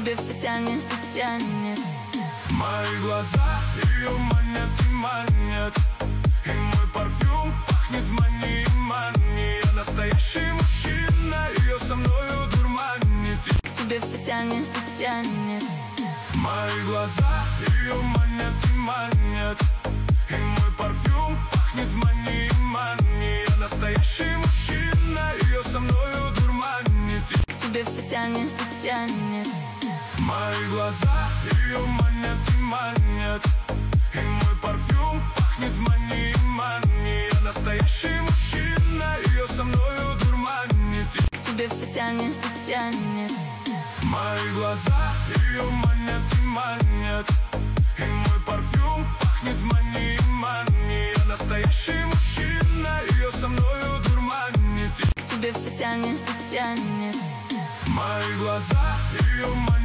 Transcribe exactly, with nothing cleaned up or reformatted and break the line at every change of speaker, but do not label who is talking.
тебе все тянет и тянет.
Мои глаза ее манят и манят, и мой парфюм пахнет мани и мани. Я настоящий мужчина, ее со мною дурманит.
К тебе все тянет и тянет.
Мои глаза ее манят и манят, и мой парфюм пахнет мани и мани. Я настоящий мужчина, ее со мною дурманит.
К тебе все тянет и тянет.
Мои глаза ее манят и манят, и мой парфюм пахнет мани и мани. Я настоящий мужчина, ее со мною дурманит.
К тебе все тянет и тянет.
Мои глаза ее манят и манят, и мой парфюм пахнет мани и мани. Я настоящий мужчина, ее со мною дурманит.
К тебе все тянет и тянет.
Мои глаза ее манят